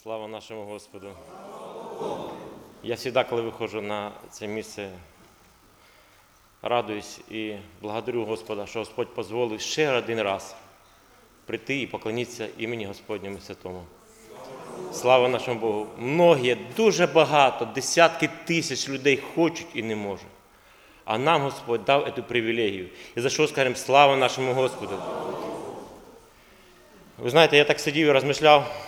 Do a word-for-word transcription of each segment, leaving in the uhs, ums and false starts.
Слава нашому Господу! Я завжди, коли виходжу на це місце, радуюсь і благодарю Господа, що Господь дозволив ще один раз прийти і поклонитися імені Господньому Святому. Слава нашому Богу! Многі, дуже багато, десятки тисяч людей хочуть і не можуть. А нам Господь дав цю привілегію. І за що скажемо слава нашому Господу? Ви знаєте, я так сидів і розмишляв.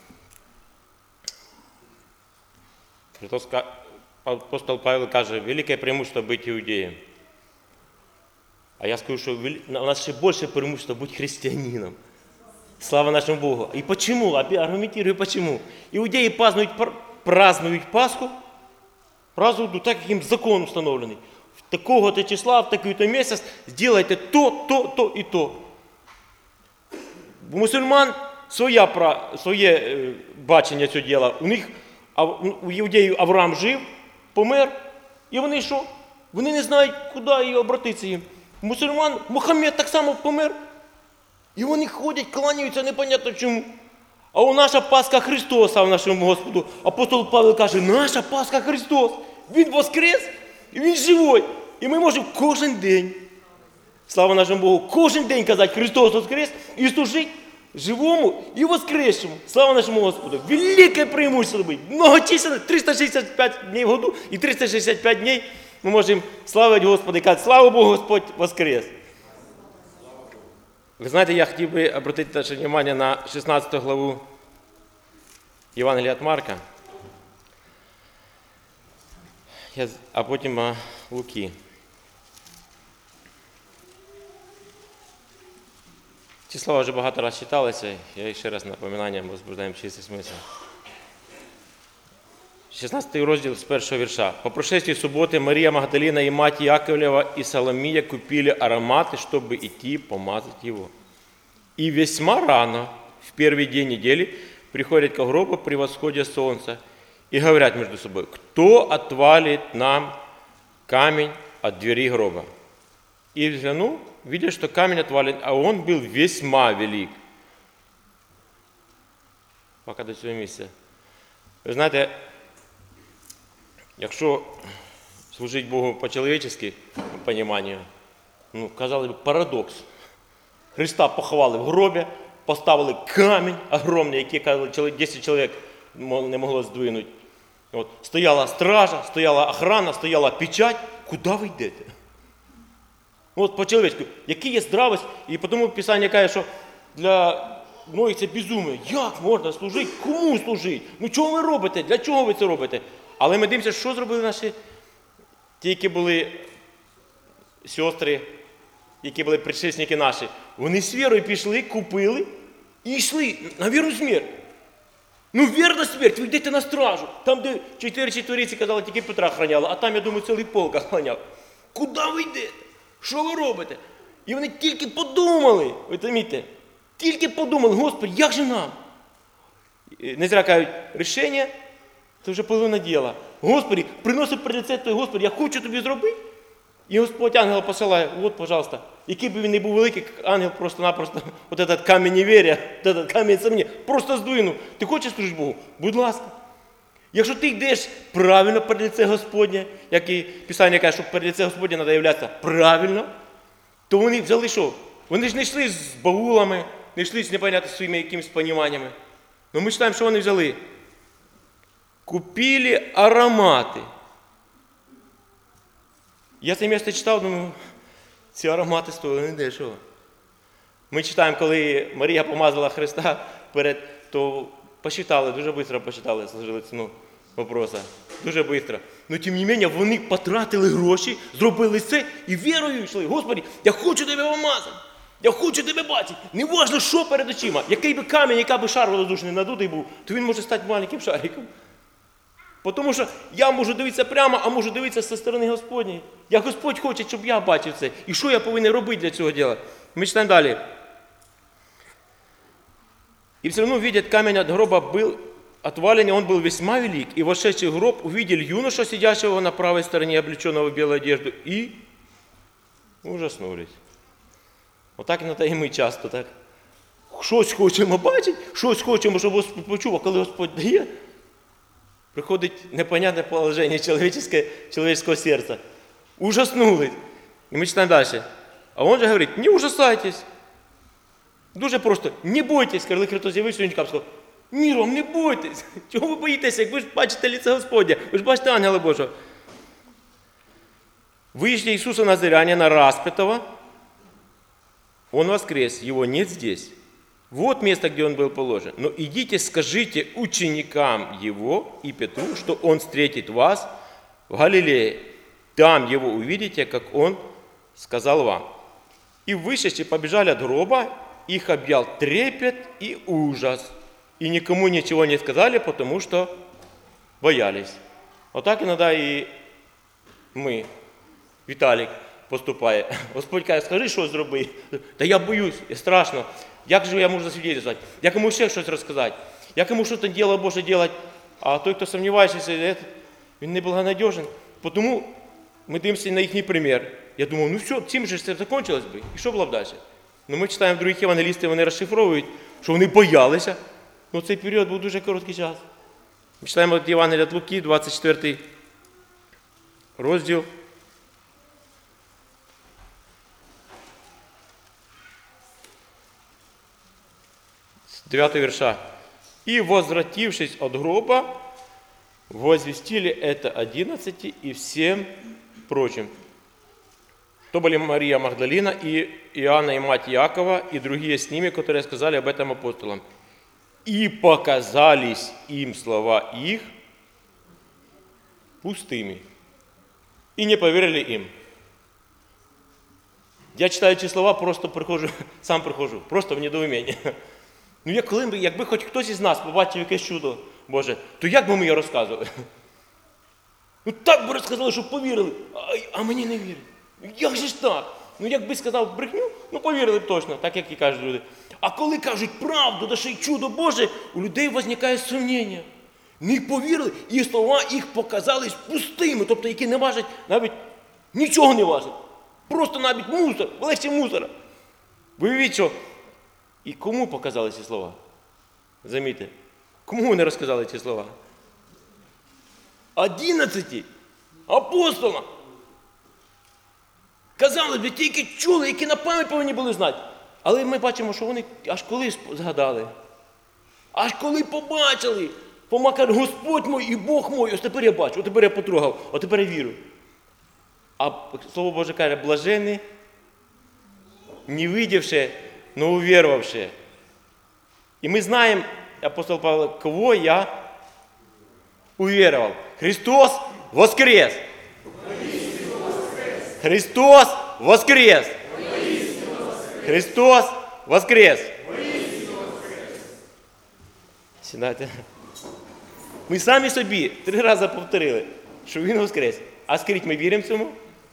Апостол Павло каже, велике преимущество бути іудеєм. А я скажу, що у нас ще більше преимущество бути християнином. Слава нашему Богу. И почему? Аргументирую, почему. Иудеи празднуют, празднуют Пасху, празднуют ну, так, как им закон установленный. В такого-то числа, в такой-то месяц сделайте то, то, то и то. У мусульман своє, своє бачення цього діла. У них, у іудеїв Авраам жив, помер, і вони що? Вони не знають, куди і обратитися їм. У мусульман Мухаммед так само помер, і вони ходять, кланяються, непонятно чому. А у наша Пасха Христос, а в нашому Господу. Апостол Павло каже, наша Пасха Христос. Він воскрес, і Він живий. І ми можемо кожен день, слава нашому Богу, кожен день казати Христос воскрес і служити живому і воскресшему. Слава нашому Господу. Велике преимущество быть. Многочисленно, триста шестьдесят пять дней в году і триста шестьдесят пять дней ми можемо славити Господа і казати, слава Богу, Господь воскрес. Ви знаєте, я хотів би обратити ваше внимание на шістнадцяту главу Євангелія від Марка, а потім Луки. Ці слова вже багато раз читалися, я ще раз напоминання возбуждаємо чистий смисл. шістнадцятий розділ з першого вірша. «По прошествии субботы Мария Магдалина и мать Яковлева и Соломия купили ароматы, чтобы идти помазать его. И весьма рано, в первый день недели, приходят к гробу при восходе солнца и говорят между собой, кто отвалит нам камень от двери гроба? И взглянул, видя, что камень отвален, а он был весьма велик». Поки до цього місця. Ви знаєте, якщо служити Богу по-чоловічески, по розумінню, ну, казали б, парадокс. Христа поховали в гробі, поставили камінь огромний, який, казали, десять чоловік не могло здвинути. От, стояла стража, стояла охрана, стояла печать. Куди ви йдете? От по-чоловічку, який є здравість, і тому Писання каже, що для многих це безумие. Як можна служити? Кому служити? Ну чого ви робите? Для чого ви це робите? Але ми дивимося, що зробили наші, ті, які були сестри, які були предшественники наші. Вони з вірою пішли, купили і йшли на вірну смерть. Ну, вірна смерть, ви йдете на стражу. Там, де чотири четвериці, казали, тільки Петра охраняли, а там, я думаю, цілий полк охраняв. Куди ви йдете? Що ви робите? І вони тільки подумали, ви розумієте, тільки подумали, Господи, як же нам? Не зря кажуть, рішення – це вже половина діла. Господи, приносить перед лице той, Господи, я хочу тобі зробити. І Господь ангела посилає, от, пожалуйста, який би він не був великий, ангел просто-напросто, от этот камінь невір'я, от этот камінь сомнення, просто здвинув. Ти хочеш служити Богу? Будь ласка. Якщо ти йдеш правильно перед лице Господнє, як і Писання каже, що перед лице Господнє треба являтися правильно, то вони взяли що? Вони ж не йшли з баулами, не йшли з непонятно своїми якимись поніманнями. Ну ми читаємо, що вони взяли. Купили аромати. Я це місце читав, думаю, ці аромати стоїли не дешево. Ми читаємо, коли Марія помазала Христа перед, то посчитали, дуже швидко посчитали, сложили ціну вопроса. Дуже швидко. Но тим не менше, вони потратили гроші, зробили це і вірою йшли. Господи, я хочу тебе помазати. Я хочу тебе бачити. Не важливо, що перед очима. Який би камінь, який би шар воздушний надутий був, то він може стати маленьким шариком. Тому що я можу дивитися прямо, а можу дивитися зі сторони Господньої. Як Господь хоче, щоб я бачив це. І що я повинен робити для цього діла? Ми читаємо далі. «И все равно, видят, камень от гроба был отвален, он был весьма велик. И вошедший в гроб увидел юношу, сидящего на правой стороне, облеченного в белую одежду, и ужаснулись». Вот так на то и мы часто так щось хочемо бачити, щось хочемо, щоб Господь почув, а коли Господь дає, приходить непонятне положення чоловічського серця. Ужаснулись. І ми читаємо далі. А він же говорить, не ужасайтесь. Дуже просто, не бойтесь, коли Христос з'явився, він сказав, міром, не бойтесь. Чого ви боїтеся, як ви ж бачите лице Господня, ви ж бачите ангела Божого. Вы ищете Иисуса Назарянина распятого, Он воскрес, Его нет здесь. Вот место, где Он был положен. Но идите, скажите ученикам Его и Петру, что Он встретит вас в Галилее. Там Его увидите, как Он сказал вам. И вышедшие побежали от гроба, их объял трепет и ужас. И никому ничего не сказали, потому что боялись. Вот так иногда и мы. Віталік поступає. Господь каже, скажи, що зроби. Та я боюсь, страшно. Як же я можу засвідчити? Як йому ще щось розказати? Як йому щось діло Боже робити? А той, хто сумнівається, він не благонадіжен. Тому ми дивимося на їхній примір. Я думав, ну все, цим же це закінчилось би. І що було б далі? Ну ми читаємо в других євангелістів, вони розшифровують, що вони боялися. Ну цей період був дуже короткий час. Ми читаємо від Євангелія від Луки, двадцять четвертий розділ. девятого верша. «И, возвратившись от гроба, возвестили это одиннадцати и всем прочим». То были Мария Магдалина и Иоанна и мать Иакова, и другие с ними, которые сказали об этом апостолам. «И показались им слова их пустыми, и не поверили им». Я читаю ці слова, просто приходжу, сам приходжу, просто в недоуміння. Ну, як коли, якби хоч хтось із нас побачив якесь чудо Боже, то як би ми його розказували? Ну, так би розказали, щоб повірили, а, а мені не вірять. Як же ж так? Ну, якби сказав брехню, ну, повірили б точно, так, як і кажуть люди. А коли кажуть правду, да ще й чудо Боже, у людей виникає сумніння. Не повірили, і слова їх показались пустими, тобто, які не важать, навіть нічого не важать. Просто навіть мусор, легше мусора. Виявіть, що і кому показали ці слова? Замітьте, кому вони розказали ці слова? Одинадцяти апостолам. Казали б, тільки чули, які на пам'ять повинні були знати. Але ми бачимо, що вони аж коли згадали. Аж коли побачили, помакали, Господь мой і Бог мой, ось тепер я бачу, ось тепер я потрогав, ось тепер я вірю. А Слово Боже каже, блажені, не видевши, но уверовавшие. И мы знаем, апостол Павел, кого я уверовал. Христос воскрес! Христос воскрес! Христос воскрес! Сідайте. Ми самі собі три рази повторили, що Він воскрес. А скажіть, ми віримо цьому?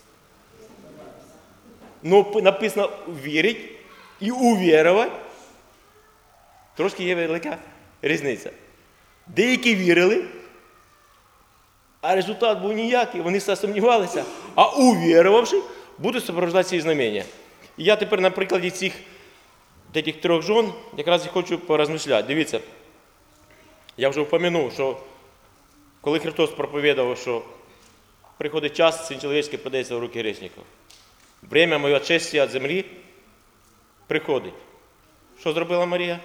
Ну, написано «вірить» і «увірувати». Трошки є велика різниця. Деякі вірили, а результат був ніякий, вони все сумнівалися. А увірувавши, будуть супроводжувати ці знамення. І я тепер на прикладі цих таких трьох жон якраз і хочу порозмишляти. Дивіться, я вже впомянув, що коли Христос проповідав, що приходить час, Син чоловічий подається в руки грішників. Время моє очистя від землі приходить. Що зробила Марія?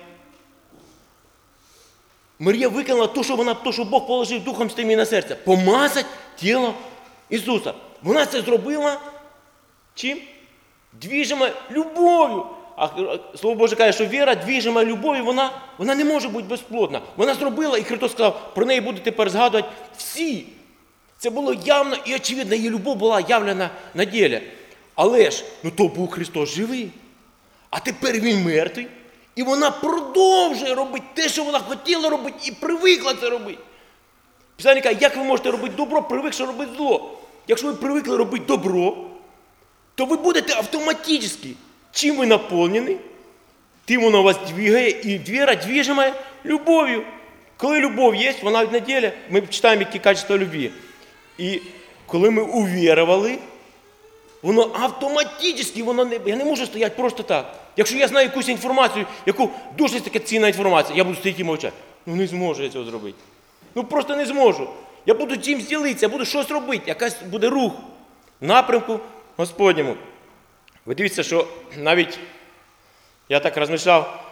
Марія виконала те, що вона, то, що Бог положив Духом Святим на серце. Помазати тіло Ісуса. Вона це зробила чим? Двіжима любов'ю. А Слово Боже каже, що віра, двіжима любов'ю, вона, вона не може бути безплодна. Вона зробила, і Христос сказав, про неї будуть тепер згадувати всі. Це було явно і очевидно, її любов була явлена на ділі. Але ж, ну то був Христос живий. А тепер Він мертвий. І вона продовжує робити те, що вона хотіла робити, і привикла це робити. Писання каже, як ви можете робити добро, привикши робити зло? Якщо ви привикли робити добро, то ви будете автоматично, чим ви наповнені, тим воно вас двигає, і віра движима любов'ю. Коли любов є, вона на ділі, ми читаємо, які качества любві. І коли ми увірували, воно автоматично, воно не, я не можу стояти просто так. Якщо я знаю якусь інформацію, яку дуже така цінна інформація, я буду стояти і мовчати. Ну не зможу я цього зробити. Ну просто не зможу. Я буду чимось ділитися, я буду щось робити, якась буде рух в напрямку Господньому. Ви дивіться, що навіть, я так розмішав,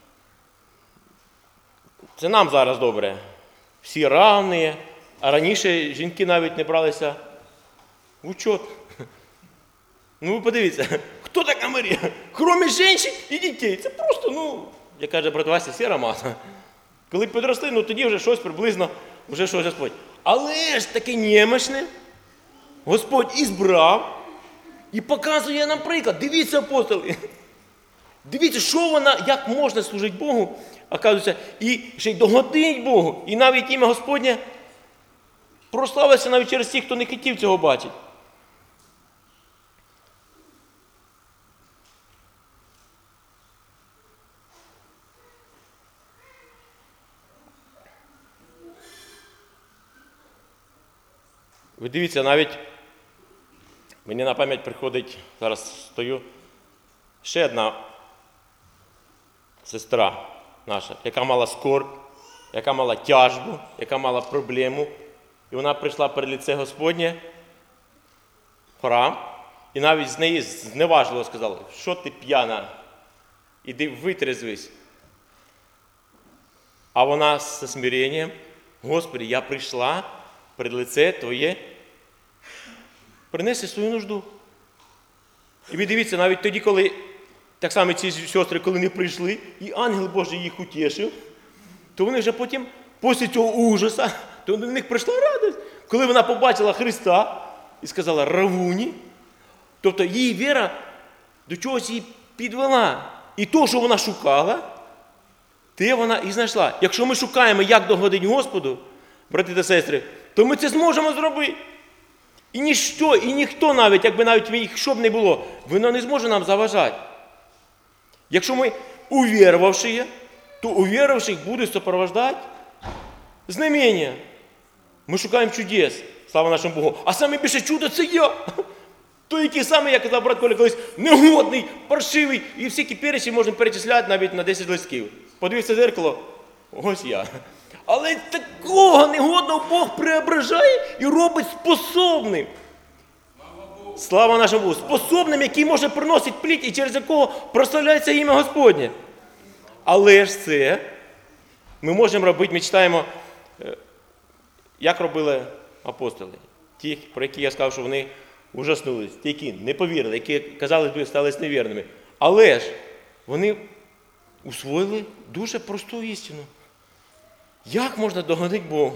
це нам зараз добре. Всі равні, а раніше жінки навіть не бралися в учет. Ну ви подивіться, хто така Марія? Кроме жінок і дітей. Це просто, ну, як каже брат Вася, сіра маса. Коли підросли, ну тоді вже щось приблизно, вже щось Господь. Але ж таке немощне Господь ізбрав і показує нам приклад. Дивіться, апостоли. Дивіться, що вона, як можна служити Богу, оказується, і ще й догодить Богу. І навіть ім'я Господнє прославилося навіть через тих, хто не хотів цього бачити. Ви дивіться, навіть мені на пам'ять приходить, зараз стою, ще одна сестра наша, яка мала скорбь, яка мала тяжбу, яка мала проблему. І вона прийшла перед лице Господнє в храм, і навіть з неї зневажливо сказали, що ти п'яна, іди витрезвись. А вона зі смиренням, Господи, я прийшла перед лице Твоє, принеси свою нужду. І ви дивіться, навіть тоді, коли, так само ці сестри, коли не прийшли, і ангел Божий їх утішив, то вони вже потім, після цього ужасу, то до них прийшла радість. Коли вона побачила Христа і сказала «Равуні», тобто її віра до чогось її підвела. І то, що вона шукала, те вона і знайшла. Якщо ми шукаємо, як догодити Господу, брати та сестри, то ми це зможемо зробити. І ніщо, і ніхто навіть, якби навіть що б не було, воно не зможе нам заважати. Якщо ми увірувавши, то увірувавших буде супроводжувати знамення. Ми шукаємо чудес, слава нашому Богу. А саме більше чудо – це я. Той, який саме, як казав брат Коля колись, негодний, паршивий, і всі перечі можна перечисляти навіть на десять листків. Подивіться в зеркало, ось я. Але такого негодного Бог преображає і робить способним. Слава нашому Богу. Способним, який може приносити плід і через якого прославляється ім'я Господнє. Але ж це ми можемо робити, ми читаємо, як робили апостоли. Ті, про які я сказав, що вони ужаснулись. Ті, які не повірили, які казали, що стали невірними. Але ж вони усвоїли дуже просту істину. Як можна догодити Богу?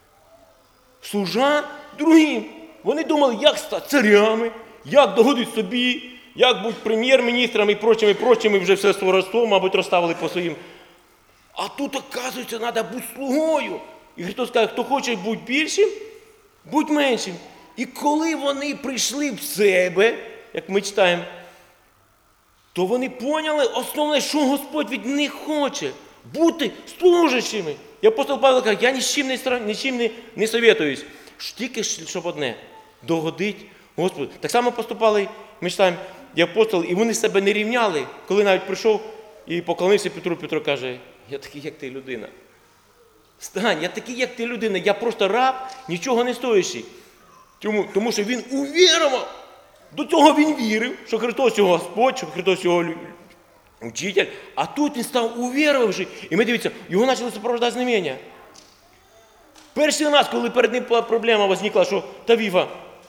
Служа другим. Вони думали, як стати царями, як догодити собі, як бути прем'єр-міністрами і прочими, прочими, вже все сварство, мабуть, розставили по своїм. А тут, оказується, треба бути слугою. І Христос каже, хто хоче бути більшим, будь меншим. І коли вони прийшли в себе, як ми читаємо, то вони поняли основне, що Господь від них хоче. Бути служащими. І апостол Павло каже, я ні з чим не, ні з чим не, не советуюсь. Тільки, щоб одне, догодить Господу. Так само поступали, ми читаємо, і апостоли, і вони себе не рівняли. Коли навіть прийшов і поклонився Петру, Петро каже, я такий, як ти, людина. Стань, я такий, як ти, людина, я просто раб, нічого не стоящий. Тому, тому що він увірував. До цього він вірив, що Христос його Господь, що Христос його учитель. А тут він став увірувавши. І ми дивіться, його почали супроводжувати знамення. Перший раз, коли перед ним проблема возникла, що Тавіфа,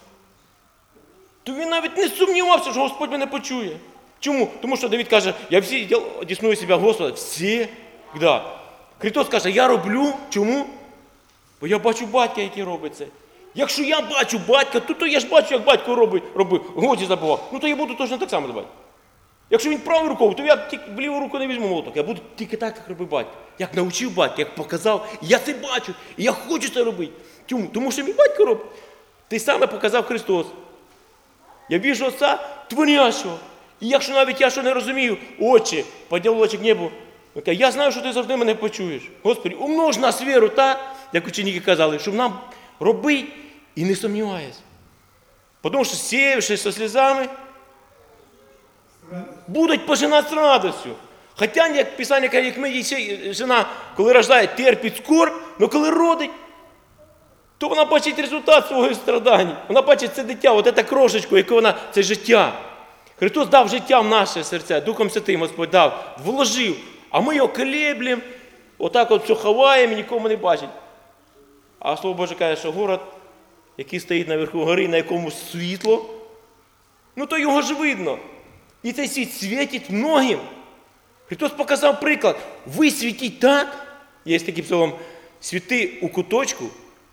то він навіть не сумнівався, що Господь мене почує. Чому? Тому що Давид каже, я всі одісную себе Господа, всі, да. Христос каже, я роблю, чому? Бо я бачу батька, який робить це. Якщо я бачу батька, то, то я ж бачу, як батько робить, робив, годі забував. Ну то я буду точно так само давати. Якщо він правою рукою, то я тільки в ліву руку не візьму молоток. Я буду тільки так, як робив батько. Як навчив батько, як показав. І я це бачу, і я хочу це робити. Чому? Тому що мій батько робить. Те саме показав Христос. Я віжу Отця творящого. І якщо навіть я що не розумію, Отче, подняв очі к небу, я знаю, що ти завжди мене почуєш. Господи, умнож нас віру так, як ученики казали, щоб нам робити і не сумніваюся. Тому що сіявши зі сльозами, Будуть пожинати з радістю. Хоча, як Писання каже, як ми, жена, коли рождає, терпить скорбь, але коли родить, то вона бачить результат свого страдання. Вона бачить це дитя, от це крошечку, яке вона, це життя. Христос дав життя в наше серце, Духом Святим Господь дав, вложив. А ми його колеблемо, отак от все ховаємо і нікому не бачить. А Слово Боже каже, що город, який стоїть наверху гори, на якому світло, ну то його ж видно. І цей світ світить многим. Христос показав приклад. Ви світіть так, є такий псалом, світи у куточку,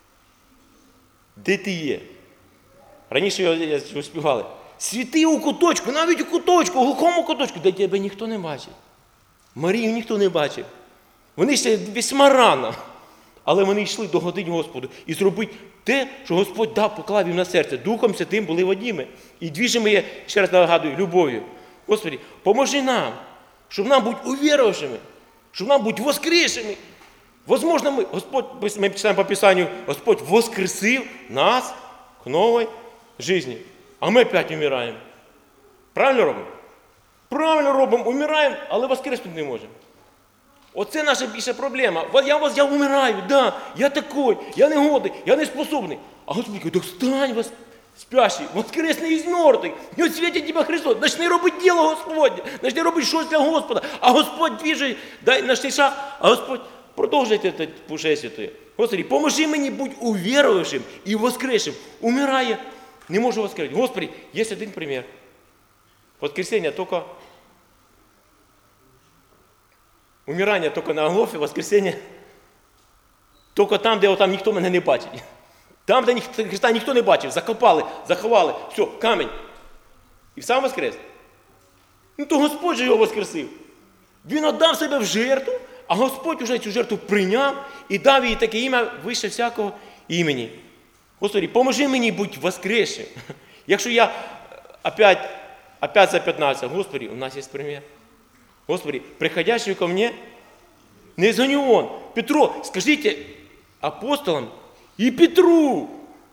де ти є. Раніше його співали. Світи у куточку, навіть у куточку, у глухому куточку, де тебе ніхто не бачить. Марію ніхто не бачив. Вони ще весьма рано, але вони йшли догодить Господу і зробити те, що Господь дав, поклав їм на серце. Духом Святим були водіми. І двіжимо є, ще раз нагадую, любов'ю. Господи, поможи нам, щоб нам бути увірувавшими, щоб нам бути воскресшими. Возможно, ми, Господь, ми читаємо по Писанню, Господь воскресив нас к новій житті. А ми опять умираємо. Правильно робимо? Правильно робимо, умираємо, але воскреснути не можемо. Оце наша більша проблема. Я, я умираю, да, я такий, я не годний, я не способний. А Господь каже, так встань, вас, спящий, воскресний із мертвих, і от світить тебе Христос. Начни робити діло Господнє, начни робити щось для Господа. А Господь двіжить, дай наш шаг, а Господь продовжує це пушествие. Господи, поможи мені бути увірувавшим і воскресшим. Умирає, не можу воскресити. Господи, є один примір. Воскресення тільки, умирання тільки на Голгофі, воскресення тільки там, де там ніхто мене не бачить. Там, де Христа ніхто не бачив, закопали, заховали, все, камінь. І сам воскрес. Ну то Господь же його воскресив. Він віддав себе в жертву, а Господь уже цю жертву прийняв і дав їй таке ім'я вище всякого імені. Господи, поможи мені бути воскресшим. Якщо я опять, опять запятнався, Господи, у нас є примір. Господи, приходящий ко мне, не изгоню он. Петро, скажите апостолам і Петру,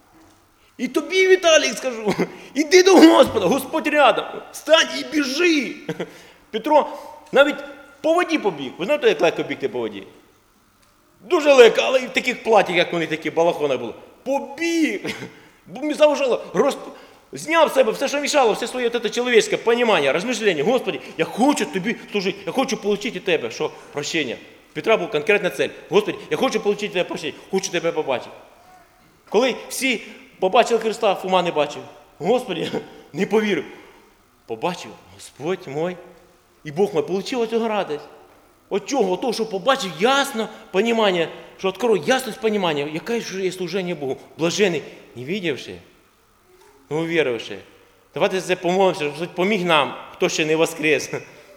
і тобі, Віталій, скажу, іди до Господа, Господь рядом, стань і біжи. Петро навіть по воді побіг. Ви знаєте, як легко бігти по воді? Дуже легко, але і в таких платях, як вони, такі балахони були. Побіг, бо мені заважало, розп... зняв з себе все, що мішало, все своє це чоловічське розуміння, розмішлення. Господи, я хочу тобі служити, я хочу отримати від тебе, що прощення. Петра був конкретна цель. Господи, я хочу отримати тебе прощення, хочу тебе побачити. Коли всі побачили Христа, Фома не бачив. Господи, не повірив. Побачив, Господь мой, і Бог мой, отримав цю радість. От чого? От того, що побачив ясно розуміння, що відкрою ясність розуміння, яке ж є служення Богу. Блажений, не видівши, но увіривши. Давайте це помолимося, щоб Господь поміг нам, хто ще не воскрес.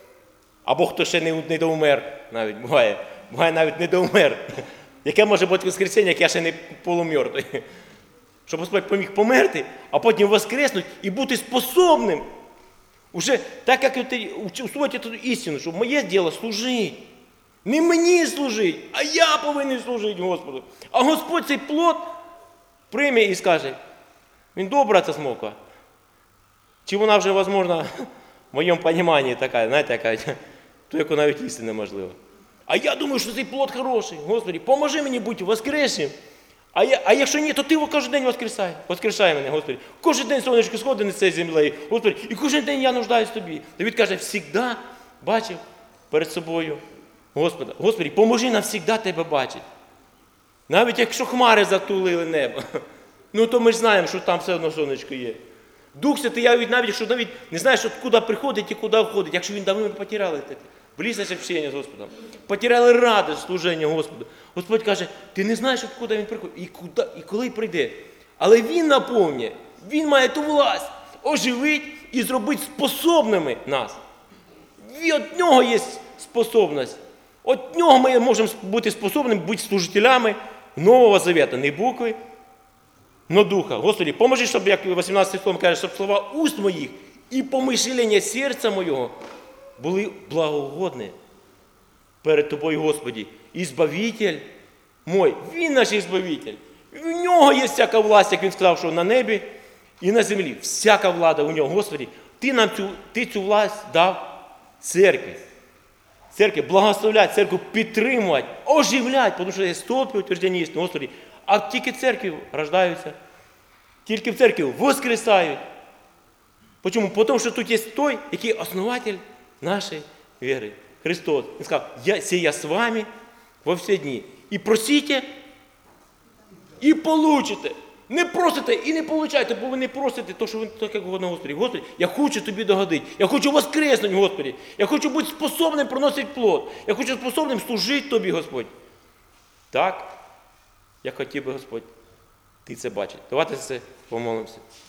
Або хто ще не, не доумер, навіть буває. Буває навіть не доумер. Яке може бути воскресіння, як я ще не полумертвий. Щоб Господь поміг померти, а потім воскреснути і бути способним. Уже так, як ти усвоїти цю істину, що моє діло служити. Не мені служити, а я повинен служити Господу. А Господь цей плод прийме і скаже, він добра ця смока. Чи вона вже, можливо, в моєму розумінні така, знаєте, яка, то яку навіть їсти неможливо. А я думаю, що цей плод хороший. Господи, поможи мені бути воскресним. А, я, а якщо ні, то ти кожен день воскресай. Воскрешай мене, Господи. Кожен день сонечко сходить на цієї землі. Господи, і кожен день я нуждаюсь в Тобі. Давид каже, завжди бачив перед собою Господа. Господи, поможи нам завжди Тебе бачити. Навіть якщо хмари затулили небо, ну то ми ж знаємо, що там все одно сонечко є. Дух Святий, я навіть, якщо навіть не знаєш, куди приходить і куди входить, якщо він давно потеряли це. Близьке общення з Господом. Потеряли радість служення Господу. Господь каже, ти не знаєш, куди він приходить і, куди, і коли прийде. Але він наповнює, він має ту власть оживити і зробити способними нас. Від нього є способність. Від нього ми можемо бути способними бути служителями Нового Завета. Не букви, но духа. Господи, поможи, щоб, як вісімнадцятий псалом каже, щоб слова уст моїх і помишлення серця моєго були благогодні перед Тобою, Господи. Ізбавитель мой, Він наш Ізбавитель. У нього є всяка власть, як Він сказав, що на небі і на землі. Всяка влада у нього, Господи. Ти нам цю, ти цю власть дав церкві. Церкві благословляти, церкву підтримувати, оживляти, тому що є стовпи утверждені істини, Господи. А тільки в церкві рождаються, тільки в церкві воскресають. Чому? Тому що тут є той, який основатель нашої віри. Христос. Він сказав, я, «Се я з вами во всі дні. І просите, і получите». Не просите і не получайте, бо ви не просите, то, що ви так як угодно, Господи. Господи, я хочу тобі догодити. Я хочу воскреснути, Господи. Я хочу бути способним приносити плод. Я хочу способним служити тобі, Господь. Так, я хотів би, Господь, ти це бачиш. Давайте за це помолимося.